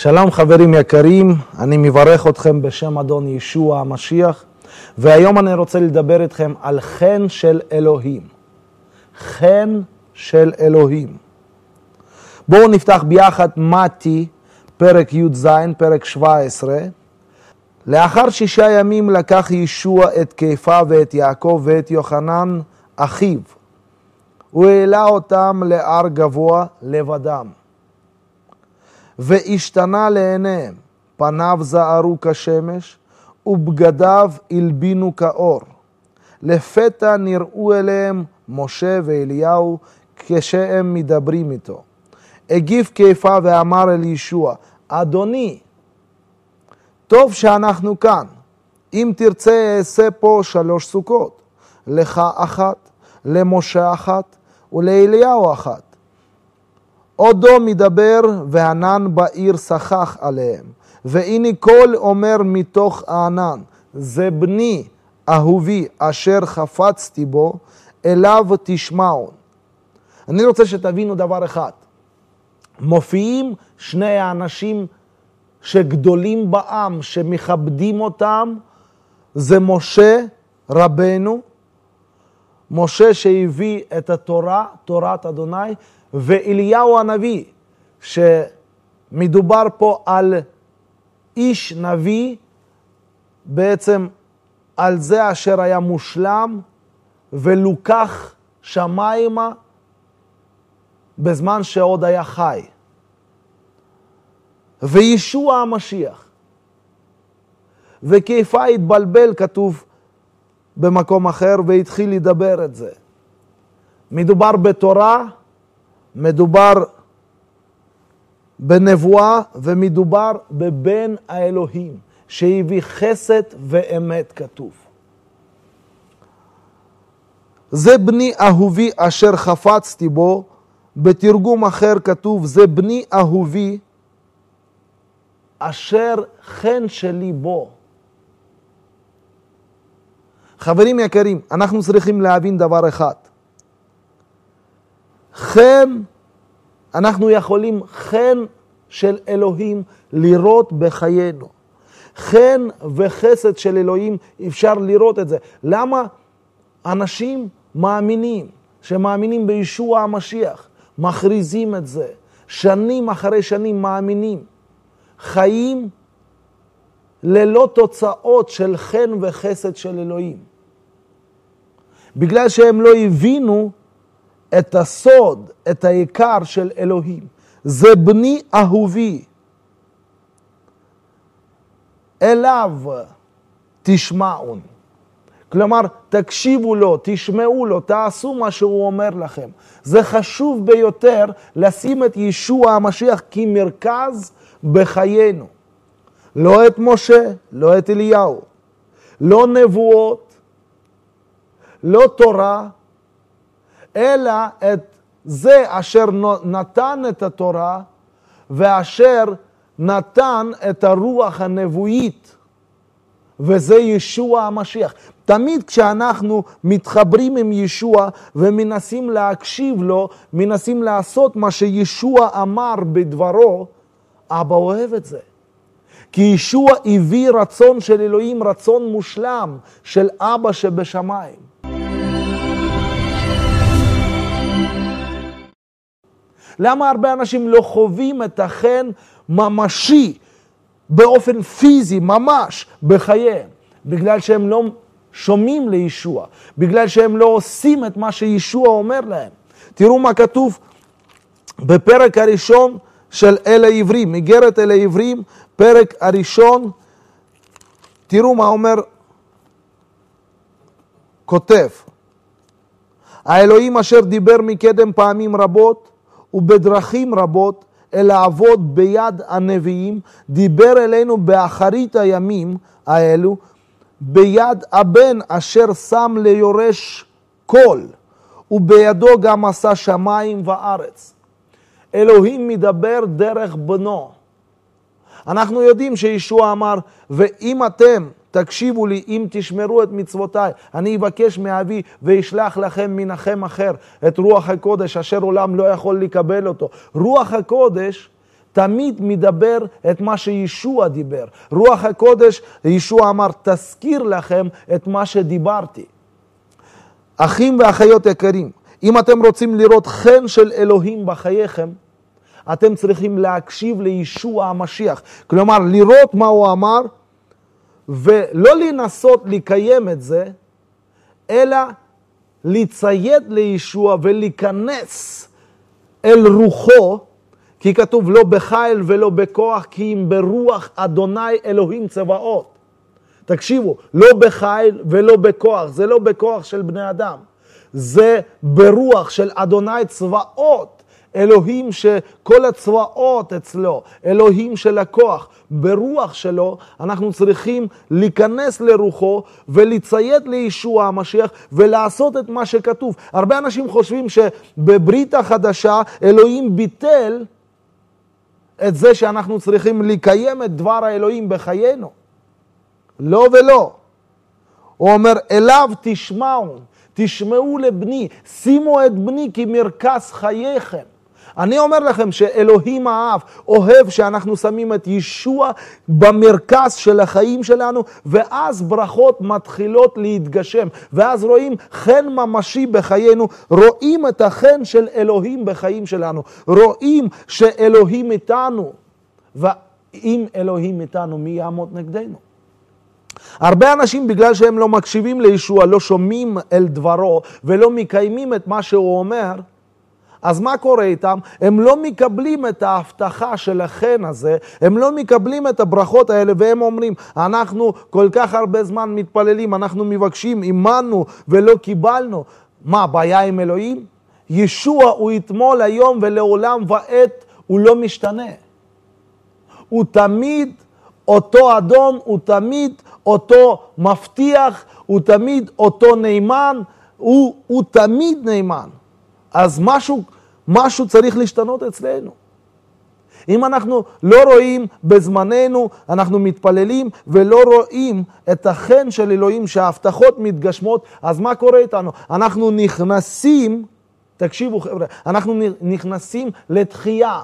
שלום חברים יקרים, אני מברך אתכם בשם אדון ישוע המשיח, והיום אני רוצה לדבר איתכם על חן של אלוהים. חן של אלוהים. בואו נפתח ביחד מתי, פרק י"ז, פרק 17. לאחר 6 ימים לקח ישוע את קיפה ואת יעקב ואת יוחנן אחיו. הוא העלה אותם להר גבוה לבדם. והשתנה לעיניהם, פניו זערו כשמש, ובגדיו הלבינו כאור. לפתע נראו אליהם משה ואליהו כשהם מדברים איתו. הגיב קיפה ואמר אל ישוע, אדוני, טוב שאנחנו כאן. אם תרצה אעשה פה 3 סוכות, לך 1, למשה 1 ולאליהו 1. עודו מדבר וענן בעיר שכח עליהם. והנה קול אומר מתוך הענן, זה בני אהובי אשר חפצתי בו, אליו תשמעון. אני רוצה שתבינו דבר אחד. מופיעים 2 האנשים שגדולים בעם, שמכבדים אותם, זה משה רבנו, משה שהביא את התורה, תורת אדוני, ואליהו הנביא, שמדובר פה על איש נביא, בעצם על זה אשר היה מושלם, ולוקח שמיימה בזמן שעוד היה חי. וישוע המשיח. וקיפה התבלבל, כתוב במקום אחר, והתחיל לדבר את זה. מדובר בתורה, מדובר בנבואה, ומדובר בבן האלוהים, שהביא חסד ואמת, כתוב. זה בני אהובי אשר חפצתי בו, בתרגום אחר כתוב, זה בני אהובי אשר חן שלי בו. חברים יקרים, אנחנו צריכים להבין דבר אחד. חן, אנחנו יכולים חן של אלוהים לראות בחיינו. חן וחסד של אלוהים אפשר לראות את זה. למה אנשים מאמינים, שמאמינים בישוע המשיח, מכריזים את זה, שנים אחרי שנים מאמינים, חיים ללא תוצאות של חן וחסד של אלוהים. בגלל שהם לא הבינו את הסוד, את העיקר של אלוהים. זה בני אהובי. אליו תשמעון. כלומר, תקשיבו לו, תשמעו לו, תעשו מה שהוא אומר לכם. זה חשוב ביותר לשים את ישוע המשיח כמרכז בחיינו. לא את משה, לא את אליהו, לא נבואות, לא תורה, אלא את זה אשר נתן את התורה, ואשר נתן את הרוח הנבואית, וזה ישוע המשיח. תמיד כשאנחנו מתחברים עם ישוע ומנסים להקשיב לו, מנסים לעשות מה שישוע אמר בדברו, אבא אוהב את זה. כי ישוע הביא רצון של אלוהים, רצון מושלם של אבא שבשמיים. למה הרבה אנשים לא חווים את החן ממשי, באופן פיזי, ממש, בחייהם? בגלל שהם לא שומעים לישוע, בגלל שהם לא עושים את מה שישוע אומר להם. תראו מה כתוב בפרק הראשון של אל העברים, איגרת אל העברים, פרק הראשון, תראו מה אומר, כותב, האלוהים אשר דיבר מקדם פעמים רבות, ובדרכים רבות, אל לעבוד ביד הנביאים, דיבר אלינו באחרית הימים האלו, ביד הבן אשר שם ליורש כל, ובידו גם עשה שמיים וארץ. אלוהים מדבר דרך בנו. אנחנו יודעים שישוע אמר, ואם אתם תקשיבו לי, אם תשמרו את מצוותיי, אני אבקש מאבי וישלח לכם מנחם אחר, את רוח הקודש אשר עולם לא יכול לקבל אותו. רוח הקודש תמיד מדבר את מה שישוע דיבר. רוח הקודש, ישוע אמר, תזכיר לכם את מה שדיברתי. אחים ואחיות יקרים, אם אתם רוצים לראות חן של אלוהים בחייכם, אתם צריכים להקשיב לישוע המשיח. כלומר, לראות מה הוא אמר, ולא לנסות לקיים את זה, אלא לציית לישוע ולהיכנס אל רוחו, כי כתוב לא בחיל ולא בכוח, כי אם ברוח אדוני אלוהים צבאות. תקשיבו, לא בחיל ולא בכוח, זה לא בכוח של בני אדם, זה ברוח של אדוני צבאות, אלוהים שכל הצבאות אצלו, אלוהים של הכוח, ברוח שלו אנחנו צריכים להיכנס לרוחו ולציית לישוע המשיח ולעשות את מה שכתוב. הרבה אנשים חושבים שבברית החדשה אלוהים ביטל את זה שאנחנו צריכים לקיים את דבר האלוהים בחיינו. לא ולא. הוא אומר, אליו תשמעו לבני, שימו את בני כמרכז חייכם. אני אומר לכם שאלוהים האב אוהב שאנחנו שמים את ישוע במרכז של החיים שלנו, ואז ברכות מתחילות להתגשם, ואז רואים חן ממשי בחיינו, רואים את החן של אלוהים בחיים שלנו, רואים שאלוהים איתנו, ואם אלוהים איתנו מי יעמוד נגדנו? הרבה אנשים בגלל שהם לא מקשיבים לישוע, לא שומעים אל דברו ולא מקיימים את מה שהוא אומר, אז מה קורה איתם? הם לא מקבלים את ההבטחה של החן הזה, הם לא מקבלים את הברכות האלה, והם אומרים, אנחנו כל כך הרבה זמן מתפללים, אנחנו מבקשים, אימנו ולא קיבלנו. מה, בעיה עם אלוהים? ישוע הוא אתמול, היום ולעולם ועד, הוא לא משתנה. הוא תמיד אותו אדון, הוא תמיד אותו מבטיח, הוא תמיד אותו נאמן, הוא תמיד נאמן. אז משהו צריך להשתנות אצלנו. אם אנחנו לא רואים בזמננו, אנחנו מתפללים ולא רואים את החן של אלוהים שההבטחות מתגשמות, אז מה קורה איתנו? אנחנו נכנסים, תקשיבו חבר'ה, אנחנו נכנסים לתחייה.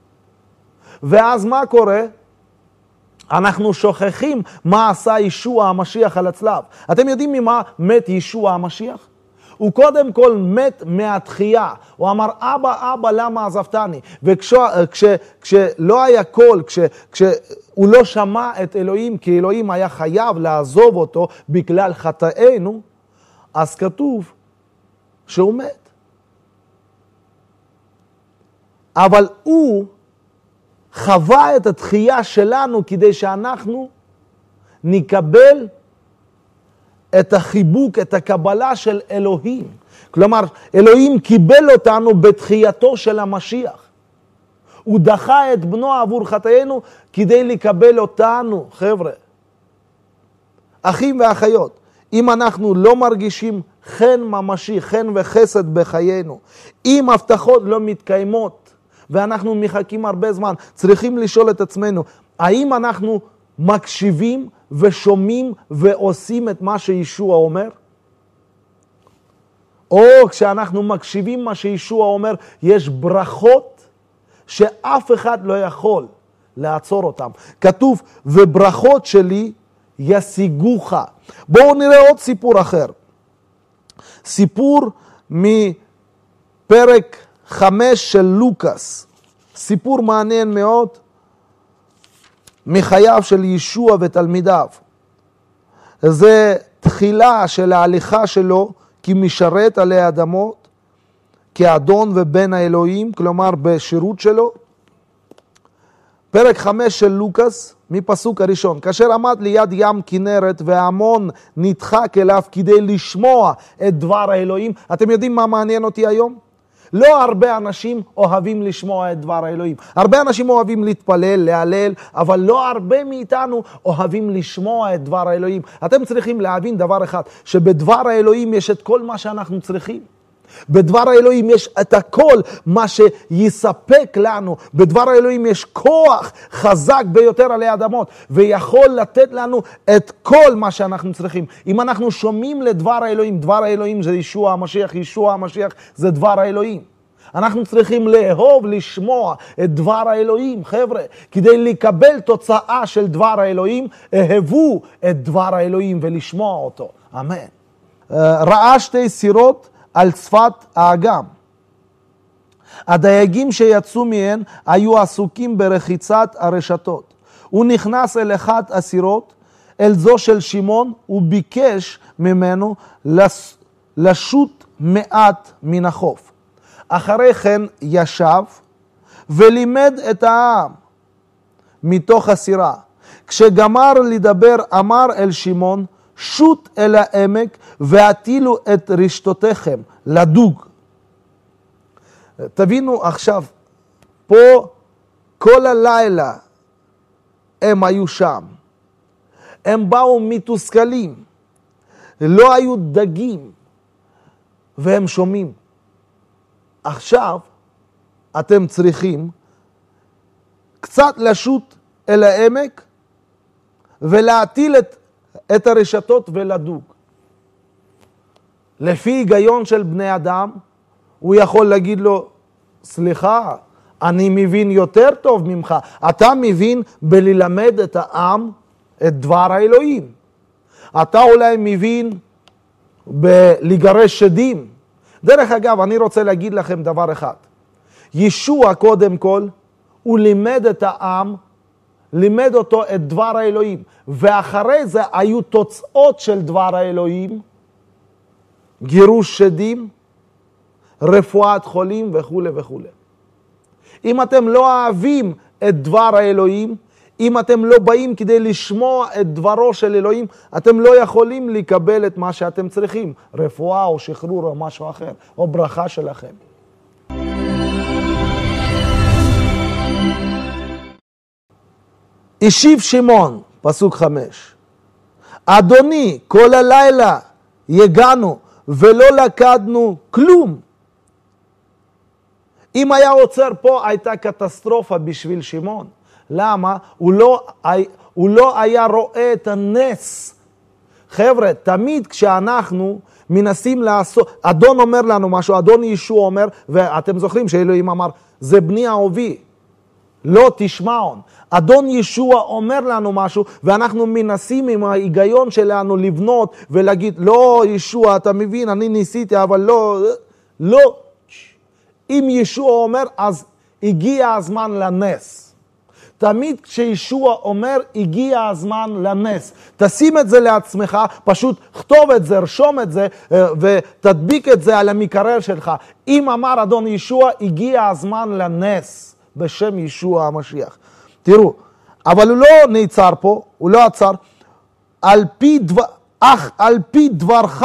ואז מה קורה? אנחנו שוכחים מה עשה ישוע המשיח על הצלב. אתם יודעים ממה מת ישוע המשיח? הוא קודם כל מת מהתחייה. הוא אמר, אבא, למה עזבתני? וכשלא היה קול, כשהוא לא שמע את אלוהים, כי אלוהים היה חייב לעזוב אותו בגלל חטאינו, אז כתוב שהוא מת. אבל הוא חווה את התחייה שלנו כדי שאנחנו נקבל את החיבוק, את הקבלה של אלוהים. כלומר, אלוהים קיבל אותנו בתחייתו של המשיח. הוא דחה את בנו עבור חטאינו כדי לקבל אותנו, חבר'ה. אחים ואחיות, אם אנחנו לא מרגישים חן ממשי, חן וחסד בחיינו, אם הבטחות לא מתקיימות, ואנחנו מחכים הרבה זמן, צריכים לשאול את עצמנו, האם אנחנו מקשיבים ושומעים ועושים את מה שישוע אומר? או כשאנחנו מקשיבים מה שישוע אומר, יש ברכות שאף אחד לא יכול לעצור אותם. כתוב, וברכות שלי ישיגוך. בואו נראה עוד סיפור אחר. סיפור מפרק 5 של לוקס. סיפור מעניין מאוד. מחייו של ישוע ותלמידיו. זה תחילה של ההליכה שלו כמשרת עלי האדמות, כאדון ובן האלוהים, כלומר בשירות שלו. פרק 5 של לוקס, מפסוק הראשון. כאשר עמד ליד ים כנרת וההמון נדחק אליו כדי לשמוע את דבר האלוהים. אתם יודעים מה מעניין אותי היום? לא הרבה אנשים אוהבים לשמוע את דבר האלוהים. הרבה אנשים אוהבים להתפלל, להלל, אבל לא הרבה מאיתנו אוהבים לשמוע את דבר האלוהים. אתם צריכים להבין דבר אחד, שבדבר האלוהים יש את כל מה שאנחנו צריכים. בדבר האלוהים יש את הכל מה שיספק לנו. בדבר האלוהים יש כוח חזק ביותר עלי אדמות, ויכול לתת לנו את כל מה שאנחנו צריכים. אם אנחנו שומעים לדבר האלוהים, דבר האלוהים זה ישוע המשיח, ישוע המשיח זה דבר האלוהים. אנחנו צריכים לאהוב, לשמוע את דבר האלוהים. חבר'ה, כדי לקבל תוצאה של דבר האלוהים, אהבו את דבר האלוהים ולשמוע אותו. אמן. ראה שתי סירות על שפת האגם. הדייגים שיצאו מהן היו עסוקים ברחיצת הרשתות. הוא נכנס אל אחת הסירות, אל זו של שמעון, וביקש ממנו לשוט מעט מן החוף. אחרי כן ישב ולימד את העם מתוך הסירה. כשגמר לדבר אמר אל שמעון, שוט אל העמק והטילו את רשתותיכם לדוג. תבינו עכשיו, פה כל הלילה הם היו שם. הם באו מתוסכלים, לא היו דגים, והם שומעים. עכשיו אתם צריכים קצת לשוט אל העמק ולהטיל את הרשתות ולדוג. לפי היגיון של בני אדם, הוא יכול להגיד לו, סליחה, אני מבין יותר טוב ממך. אתה מבין בללמד את העם את דבר האלוהים. אתה אולי מבין בלגרש שדים. דרך אגב, אני רוצה להגיד לכם דבר אחד. ישוע קודם כל, הוא לימד את העם, לימד אותו את דבר האלוהים. ואחרי זה היו תוצאות של דבר האלוהים, גירוש שדים, רפואת חולים וכו' וכו'. אם אתם לא אוהבים את דבר האלוהים, אם אתם לא באים כדי לשמוע את דברו של אלוהים, אתם לא יכולים לקבל את מה שאתם צריכים, רפואה או שחרור או משהו אחר, או ברכה שלכם. השיב שמעון, פסוק 5, אדוני, כל הלילה יגענו ולא לקדנו כלום. אם היה עוצר פה, הייתה קטסטרופה בשביל שמעון. למה? הוא לא היה רואה את הנס. חבר'ה, תמיד כשאנחנו מנסים לעשות, אדון אומר לנו משהו, אדון ישוע אומר, ואתם זוכרים שאלוהים אמר, זה בני אהובי, לא תשמעון. אדון ישוע אומר לנו משהו, ואנחנו מנסים עם ההיגיון שלנו לבנות ולהגיד, לא ישוע, אתה מבין, אני ניסיתי, אבל לא. אם ישוע אומר, אז הגיע הזמן לנס. תמיד כשישוע אומר, הגיע הזמן לנס. תשים את זה לעצמך, פשוט כתוב את זה, רשום את זה, ותדביק את זה על המקרר שלך. אם אמר אדון ישוע, הגיע הזמן לנס, בשם ישוע המשיח. תראו, אבל הוא לא נעצר פה, הוא לא עצר. אך על פי דברך,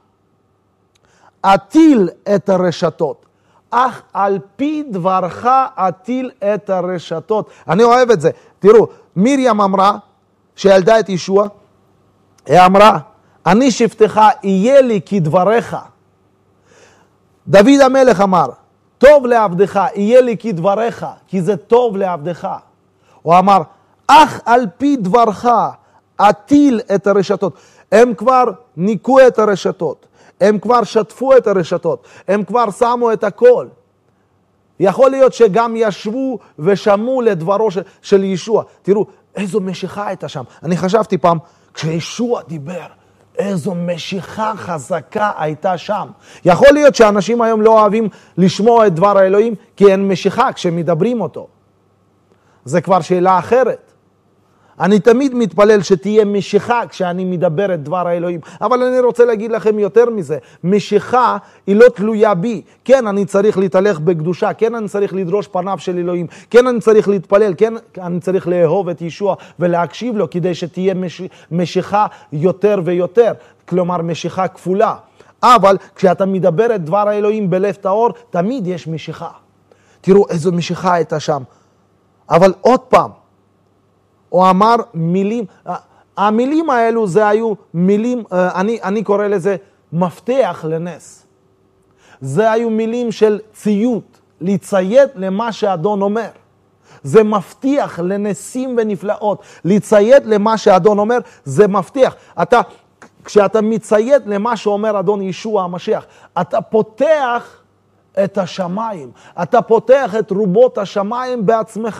אטיל את הרשתות. אך על פי דברך אטיל את הרשתות. אני אוהב את זה. תראו, מרים אמרה, שילדה את ישוע, היא אמרה, אני שבתך יהיה לי כדבריך. דוד המלך אמר, טוב לעבדך, יהיה לי כדבריך, כי זה טוב לעבדך. הוא אמר, אך על פי דברך אטיל את הרשתות. הם כבר ניקו את הרשתות. הם כבר שטפו את הרשתות, הם כבר שמו את הכל. יכול להיות שגם ישבו ושמעו לדברו של ישוע. תראו, איזו משיכה הייתה שם. אני חשבתי פעם, כשישוע דיבר, איזו משיכה חזקה הייתה שם. יכול להיות שאנשים היום לא אוהבים לשמוע את דבר האלוהים, כי אין משיכה כשמדברים אותו. זה כבר שאלה אחרת. אני תמיד מתפלל שתהיה משיכה כשאני מדבר את דבר האלוהים. אבל אני רוצה להגיד לכם יותר מזה. משיכה היא לא תלויה בי. כן, אני צריך להתהלך בקדושה. כן, אני צריך לדרוש פניו של אלוהים. כן, אני צריך להתפלל. כן, אני צריך לאהוב את ישוע ולהקשיב לו כדי שתהיה משיכה יותר ויותר. כלומר, משיכה כפולה. אבל כשאתה מדבר את דבר האלוהים בלב טהור, תמיד יש משיכה. תראו איזו משיכה הייתה שם. אבל עוד פעם, הוא אמר מילים, המילים האלו זה היו מילים, אני קורא לזה מפתח לנס. זה היו מילים של ציות, לציית למה שאדון אומר. זה מבטיח לנסים ונפלאות. לציית למה שאדון אומר, זה מבטיח. כשאתה מציית למה שאומר אדון ישוע המשיח, אתה פותח את השמיים. אתה פותח את רובות השמיים בעצמך.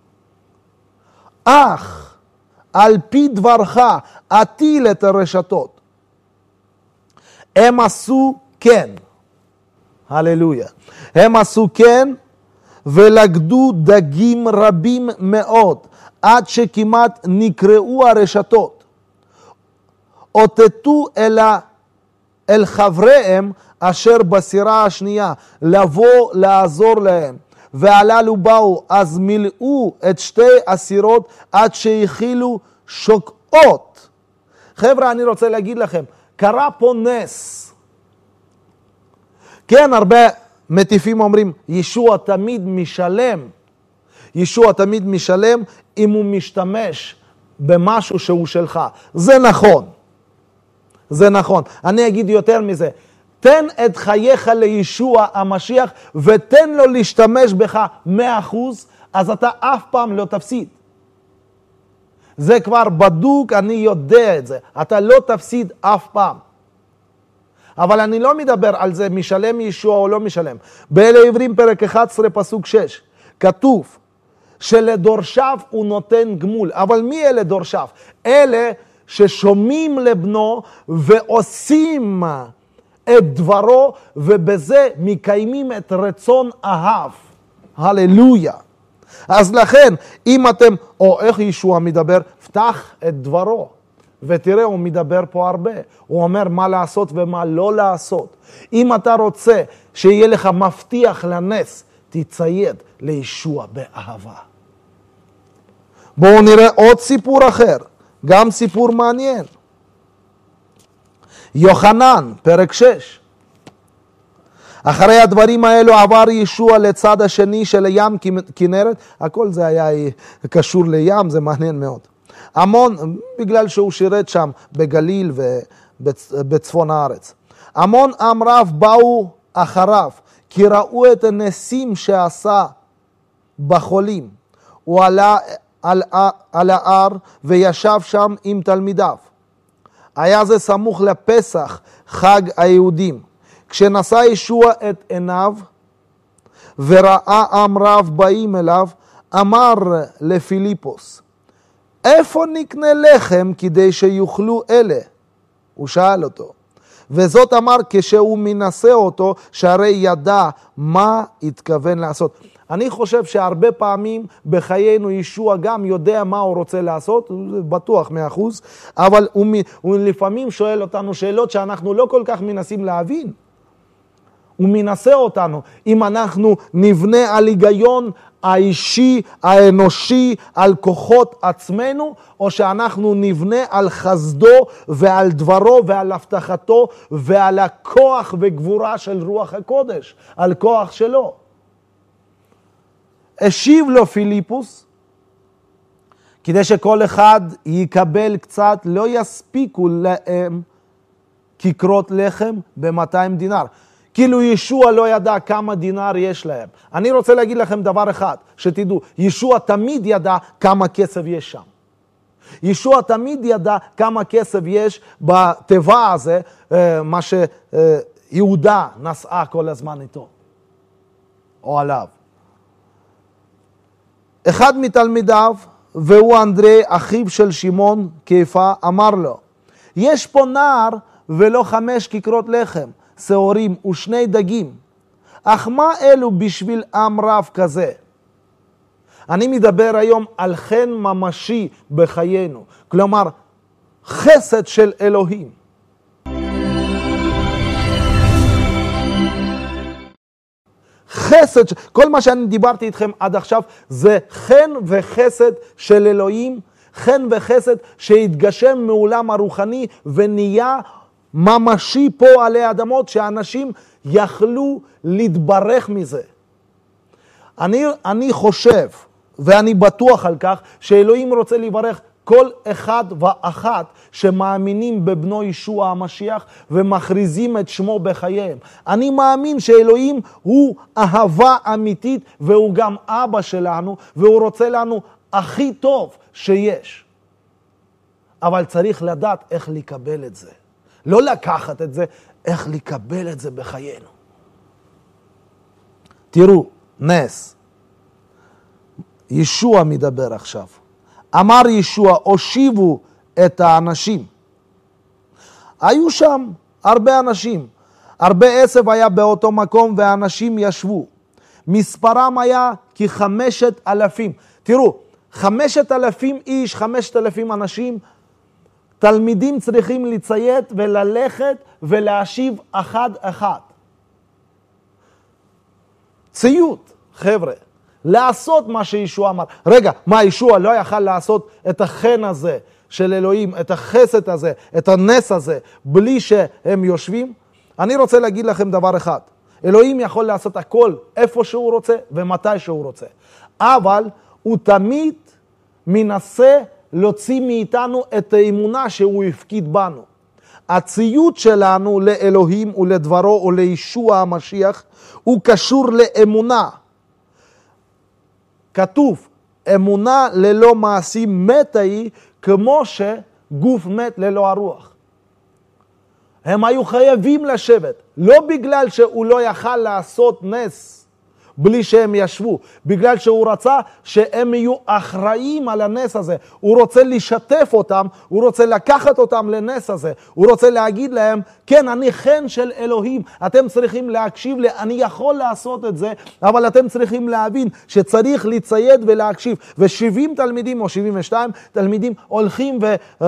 אך על פי דברך אטיל את הרשתות. הם עשו כן. הללויה. הם עשו כן ולגדו דגים רבים מאוד עד שכמעט נקרעו הרשתות. אותתו אל חבריהם אשר בסירה השנייה לבוא לעזור להם. והללו באו, אז מילאו את שתי הסירות עד שהכילו שוקעות. חבר'ה, אני רוצה להגיד לכם, קרה פה נס. כן, הרבה מטיפים אומרים, ישוע תמיד משלם. ישוע תמיד משלם אם הוא משתמש במשהו שהוא שלך. זה נכון. זה נכון. אני אגיד יותר מזה. תן את חייך לישוע המשיח ותן לו להשתמש בך 100%, אז אתה אף פעם לא תפסיד. זה כבר בדוק, אני יודע את זה. אתה לא תפסיד אף פעם. אבל אני לא מדבר על זה, משלם ישוע או לא משלם. באלה עברים פרק 11 פסוק 6, כתוב שלדורשיו הוא נותן גמול. אבל מי אלה דורשיו? אלה ששומעים לבנו ועושים את דברו, ובזה מקיימים את רצון אהב. הללויה. אז לכן, אם אתם, או איך ישוע מדבר, פתח את דברו. ותראה, הוא מדבר פה הרבה. הוא אומר מה לעשות ומה לא לעשות. אם אתה רוצה שיהיה לך מבטיח לנס, תצייד לישוע באהבה. בואו נראה עוד סיפור אחר. גם סיפור מעניין. יוחנן, פרק 6. אחרי הדברים האלו עבר ישוע לצד השני של הים כנרת. הכל זה היה קשור לים, זה מעניין מאוד. המון, בגלל שהוא שירת שם בגליל ובצפון הארץ. המון עם רב באו אחריו, כי ראו את הנסים שעשה בחולים. הוא עלה על ההר וישב שם עם תלמידיו. היה זה סמוך לפסח, חג היהודים. כשנשא ישוע את עיניו וראה עם רב באים אליו, אמר לפיליפוס, איפה נקנה לחם כדי שיוכלו אלה? הוא שאל אותו. וזאת אמר כשהוא מנסה אותו, שהרי ידע מה התכוון לעשות. אני חושב שהרבה פעמים בחיינו ישוע גם יודע מה הוא רוצה לעשות, בטוח 100%, אבל הוא לפעמים שואל אותנו שאלות שאנחנו לא כל כך מנסים להבין. הוא מנסה אותנו, אם אנחנו נבנה על היגיון האישי, האנושי, על כוחות עצמנו, או שאנחנו נבנה על חסדו ועל דברו ועל הבטחתו ועל הכוח וגבורה של רוח הקודש, על כוח שלו. השיב לו פיליפוס, כדי שכל אחד יקבל קצת, לא יספיקו להם כיכרות לחם ב200 דינר. כאילו ישוע לא ידע כמה דינר יש להם. אני רוצה להגיד לכם דבר אחד, שתדעו, ישוע תמיד ידע כמה כסף יש שם. ישוע תמיד ידע כמה כסף יש בטבע הזה, מה שיהודה נשאה כל הזמן איתו, או עליו. אחד מתלמידיו, והוא אנדרי, אחיו של שמעון קיפה, אמר לו, יש פה נער ולא 5 כיכרות לחם, שעורים ו2 דגים. אך מה אלו בשביל עם רב כזה? אני מדבר היום על חן ממשי בחיינו. כלומר, חסד של אלוהים. חסד, כל מה שאני דיברתי איתכם עד עכשיו, זה חן וחסד של אלוהים. חן וחסד שהתגשם מעולם הרוחני ונהיה ממשי פה עלי אדמות, שאנשים יכלו להתברך מזה. אני חושב, ואני בטוח על כך, שאלוהים רוצה לברך כל אחד ואחת שמאמינים בבנו ישוע המשיח ומכריזים את שמו בחייהם. אני מאמין שאלוהים הוא אהבה אמיתית, והוא גם אבא שלנו, והוא רוצה לנו הכי טוב שיש. אבל צריך לדעת איך לקבל את זה. לא לקחת את זה, איך לקבל את זה בחיינו. תראו, נס. ישוע מדבר עכשיו. אמר ישוע, הושיבו את האנשים. היו שם הרבה אנשים. הרבה עשב היה באותו מקום והאנשים ישבו. מספרם היה כ5,000. תראו, 5,000 איש, 5,000 אנשים, תלמידים צריכים לציית וללכת ולהשיב אחד. ציות, חבר'ה. לעשות מה שישוע אמר. רגע, מה ישוע לא יכל לעשות את החן הזה של אלוהים, את החסד הזה, את הנס הזה, בלי שהם יושבים? אני רוצה להגיד לכם דבר אחד. אלוהים יכול לעשות הכל איפה שהוא רוצה ומתי שהוא רוצה. אבל הוא תמיד מנסה להוציא מאיתנו את האמונה שהוא הפקיד בנו. הציות שלנו לאלוהים ולדברו או לישוע המשיח הוא קשור לאמונה. כתוב, אמונה ללא מעשים מתה היא כמו שגוף מת ללא הרוח. הם היו חייבים לשבת, לא בגלל שהוא לא יכל לעשות נס בלי שהם ישבו, בגלל שהוא רצה שהם יהיו אחראים על הנס הזה. הוא רוצה לשתף אותם, הוא רוצה לקחת אותם לנס הזה, הוא רוצה להגיד להם, כן, אני חן של אלוהים, אתם צריכים להקשיב לי, אני יכול לעשות את זה, אבל אתם צריכים להבין שצריך לציית ולהקשיב. ו70 תלמידים או 72 תלמידים הולכים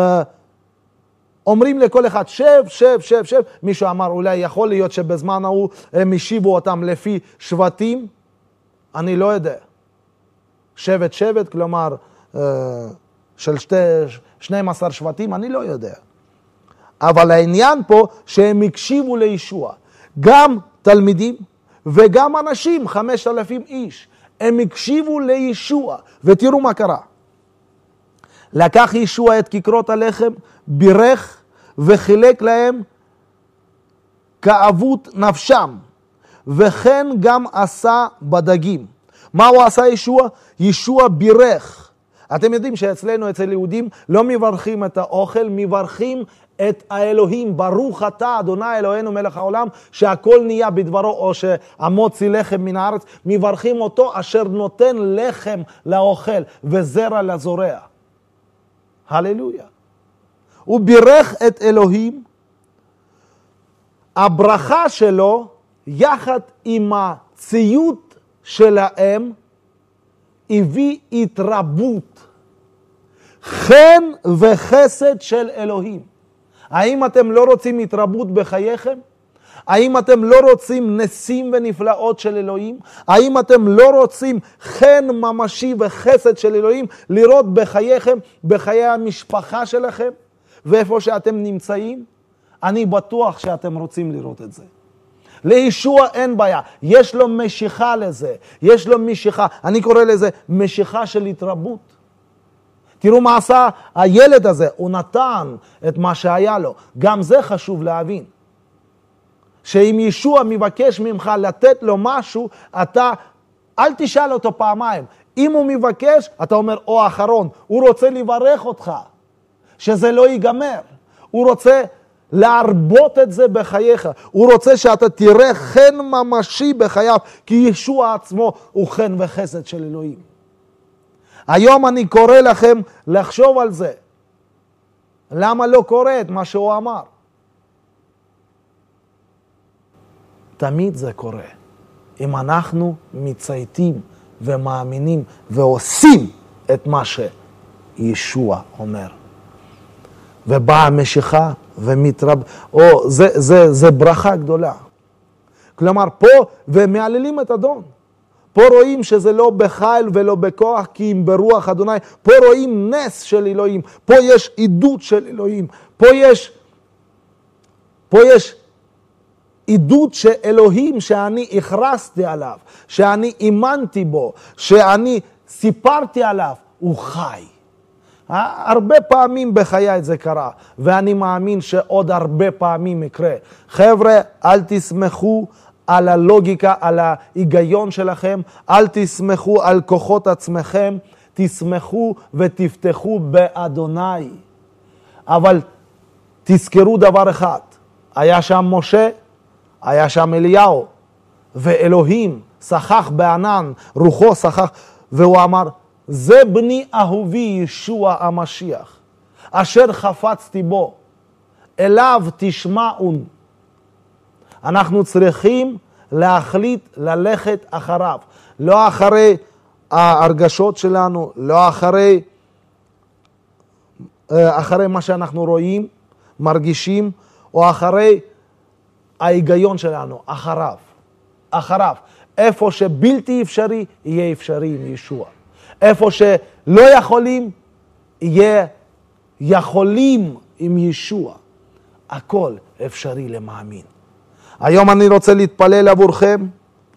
אומרים לכל אחד, שב. מישהו אמר, אולי יכול להיות שבזמן ההוא הם השיבו אותם לפי שבטים. אני לא יודע. שבט, כלומר, של 12 שבטים, אני לא יודע. אבל העניין פה שהם הקשיבו לישוע. גם תלמידים וגם אנשים, 5,000 איש, הם הקשיבו לישוע. ותראו מה קרה. לקח ישוע את כיכרות הלחם, בירך וחילק להם כאוות נפשם, וכן גם עשה בדגים. מה הוא עשה ישוע? ישוע בירך. אתם יודעים שאצלנו, אצל יהודים, לא מברכים את האוכל, מברכים את האלוהים. ברוך אתה, אדוני אלוהינו מלך העולם, שהכל נהיה בדברו, או שהמוציא לחם מן הארץ. מברכים אותו אשר נותן לחם לאוכל וזרע לזורע. הללויה. הוא בירך את אלוהים. הברכה שלו, יחד עם הציות שלהם, הביא התרבות. חן וחסד של אלוהים. האם אתם לא רוצים התרבות בחייכם? האם אתם לא רוצים נסים ונפלאות של אלוהים? האם אתם לא רוצים חן ממשי וחסד של אלוהים לראות בחייכם, בחיי המשפחה שלכם, ואיפה שאתם נמצאים? אני בטוח שאתם רוצים לראות את זה. לישוע אין בעיה, יש לו משיכה לזה, יש לו משיכה, אני קורא לזה משיכה של התרבות. תראו מה עשה הילד הזה, הוא נתן את מה שהיה לו. גם זה חשוב להבין. שאם ישוע מבקש ממך לתת לו משהו, אתה אל תשאל אותו פעמיים. אם הוא מבקש, אתה אומר, או האחרון, הוא רוצה לברך אותך, שזה לא ייגמר. הוא רוצה להרבות את זה בחייך. הוא רוצה שאתה תראה חן ממשי בחייו, כי ישוע עצמו הוא חן וחסד של אלוהים. היום אני קורא לכם לחשוב על זה. למה לא קורא את מה שהוא אמר? תמיד זה קורה. אם אנחנו מצייתים ומאמינים ועושים את מה שישוע אומר. ובאה המשיכה ומתרב... זה ברכה גדולה. כלומר, פה, ומעללים את אדון. פה רואים שזה לא בחיל ולא בכוח, כי אם ברוח אדוני. פה רואים נס של אלוהים. פה יש עדות של אלוהים. פה יש עדות של אלוהים שאני הכרסתי עליו, שאני אימנתי בו, שאני סיפרתי עליו, הוא חי. הרבה פעמים בחיי זה קרה, ואני מאמין שעוד הרבה פעמים יקרה. חבר'ה, אל תסמכו על הלוגיקה, על ההיגיון שלכם, אל תסמכו על כוחות עצמכם, תסמכו ותפתחו באדוני. אבל תזכרו דבר אחד, היה שם משה, היה שם אליהו, ואלוהים שכח בענן, רוחו שכח, והוא אמר, זה בני אהובי ישוע המשיח, אשר חפצתי בו, אליו תשמעון. אנחנו צריכים להחליט ללכת אחריו, לא אחרי ההרגשות שלנו, לא אחרי מה שאנחנו רואים, מרגישים, או אחרי ההיגיון שלנו, אחריו. איפה שבלתי אפשרי, יהיה אפשרי עם ישוע. איפה שלא יכולים, יהיה יכולים עם ישוע. הכל אפשרי למאמין. היום אני רוצה להתפלל עבורכם,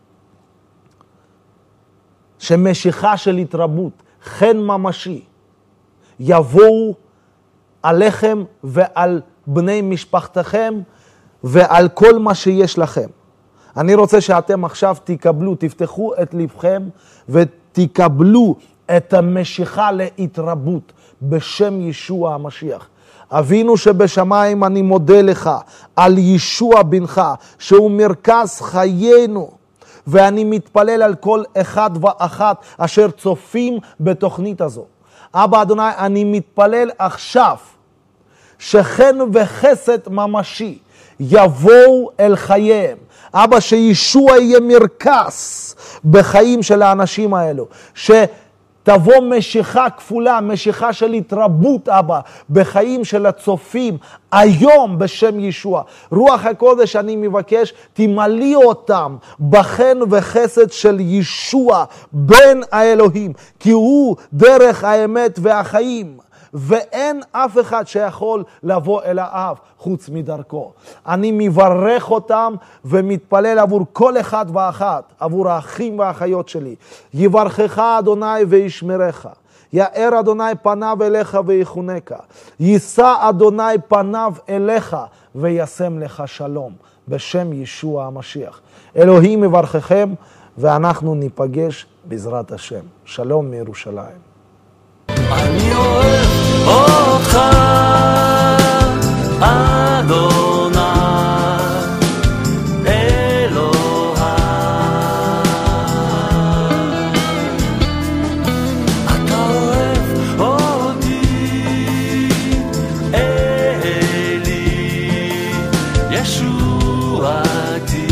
שמשיכה של התרבות, חן ממשי, יבואו עליכם ועל בני משפחתכם ועל כל מה שיש לכם. אני רוצה שאתם עכשיו תקבלו, תפתחו את לבכם ותקבלו את המשיכה להתרבות בשם ישוע המשיח. אבינו שבשמיים, אני מודה לך על ישוע בנך, שהוא מרכז חיינו, ואני מתפלל על כל אחד ואחת אשר צופים בתוכנית הזו. אבא אדוני, אני מתפלל עכשיו שחן וחסד ממשי יבואו אל חייהם. אבא, שישוע יהיה מרכז בחיים של האנשים האלו, שתבוא משיכה כפולה, משיכה של התרבות, אבא, בחיים של הצופים, היום בשם ישוע. רוח הקודש, אני מבקש, תמלא אותם בחן וחסד של ישוע, בן האלוהים, כי הוא דרך האמת והחיים. ואין אף אחד שיכול לבוא אל האב חוץ מדרכו. אני מברך אותם ומתפלל עבור כל אחד ואחת, עבור האחים והאחיות שלי. יברכך אדוני וישמרך. יאר אדוני פניו אליך ויחונקה. יישא אדוני פניו אליך וישם לך שלום. בשם ישוע המשיח. אלוהים יברככם ואנחנו ניפגש בעזרת השם. שלום מירושלים. אני אוהב אותך, אדוני, אלוהי. אתה אוהב אותי, אלי, ישועתי.